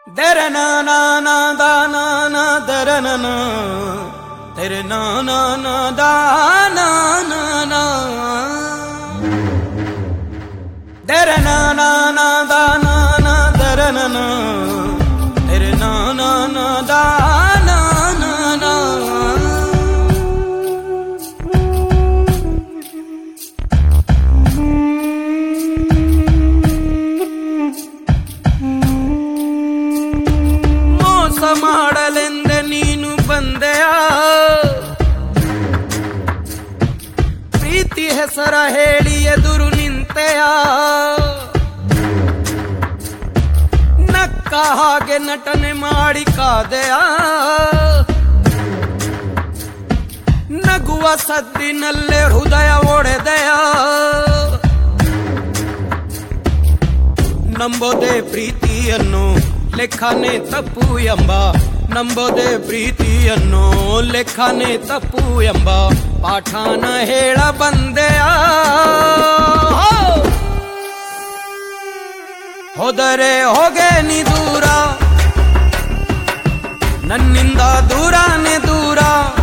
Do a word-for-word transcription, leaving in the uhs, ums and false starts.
Dere na na na da na na dere na na dere na na na da na na na dere na na na da na na dere na na dere na na na da na na na ಮಾಡಲೆಂದೆ ನೀನು ಬಂದೆಯ ಪ್ರೀತಿ ಹೆಸರ ಹೇಳಿ ಎದುರು ನಿಂತೆಯ ನಕ್ಕ ಹಾಗೆ ನಟನೆ ಮಾಡಿ ಕಾದೆಯ ನಗುವ ಸದ್ದಿನಲ್ಲೇ ಹೃದಯ ಒಡೆದೆಯ ನಂಬೋದೆ ಪ್ರೀತಿಯನ್ನು ಲೆಕ್ಕನೆ ತಪ್ಪು ಎಂಬ ನಂಬೋದೆ ಪ್ರೀತಿಯನ್ನು ಲೆಕ್ಕನೆ ತಪ್ಪು ಎಂಬ ಪಾಠನ ಹೇಳ ಬಂದೆಯ ಹೋದರೆ ಹೋಗೆ ನೀ ದೂರ ನನ್ನಿಂದ ದೂರನೇ ದೂರ